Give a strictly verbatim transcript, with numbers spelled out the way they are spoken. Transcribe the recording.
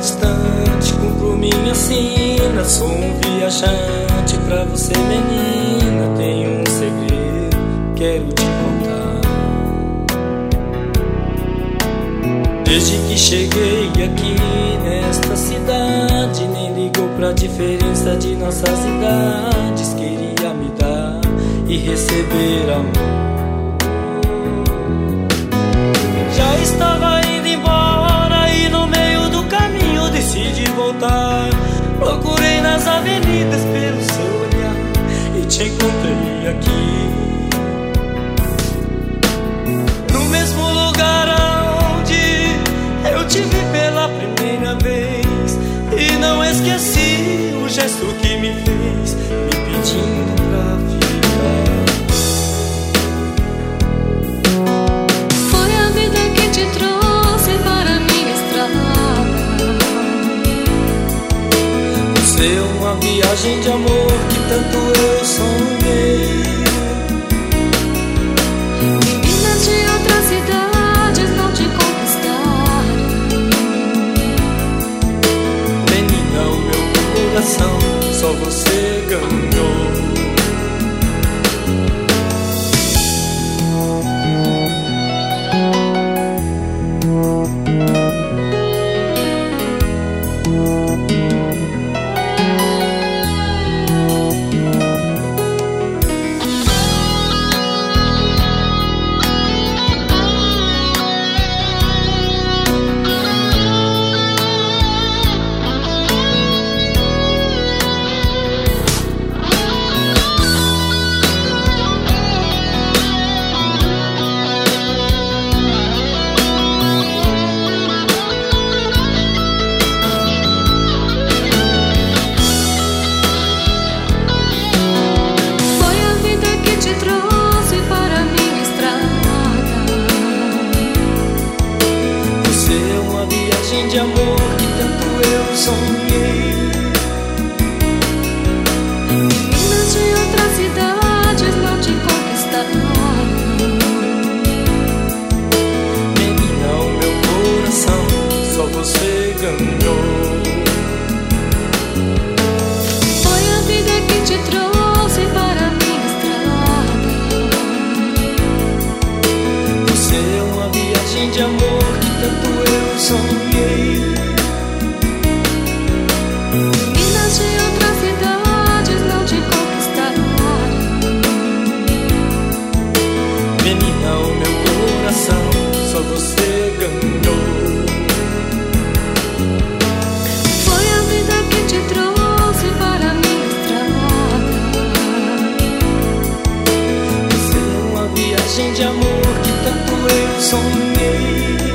distante, cumpro minha sina. Sou um viajante pra você, menina. Tenho um segredo, quero te contar. Desde que cheguei aqui nesta cidade, nem ligou pra diferença de nossas idades. Queria me dar e receber amor. Já estava indo embora e no meio do caminho decidi voltar. Procurei nas avenidas pelo seu olhar e te encontrei aqui, no mesmo lugar onde eu te vi pela primeira vez. E não esqueci o gesto que me fez, me pedindo pra ficar. Foi a vida que te trouxe para minha estrada. Você é uma viagem de amor que tanto eu sonhei. Meninas de outras cidades não te conquistaram. Menina, o meu coração só você ganhou. De amor que tanto eu sonhei. Meninas de outras cidades não te conquistaram. Menina, o meu coração só você ganhou. Foi a vida que te trouxe para minha estrada. Você é uma viagem de amor que tanto eu sonhei. Meninas de outras cidades não te conquistaram. Menina, o meu coração só você ganhou. Foi a vida que te trouxe para minha estrada. Você é uma viagem de amor que tanto eu sonhei.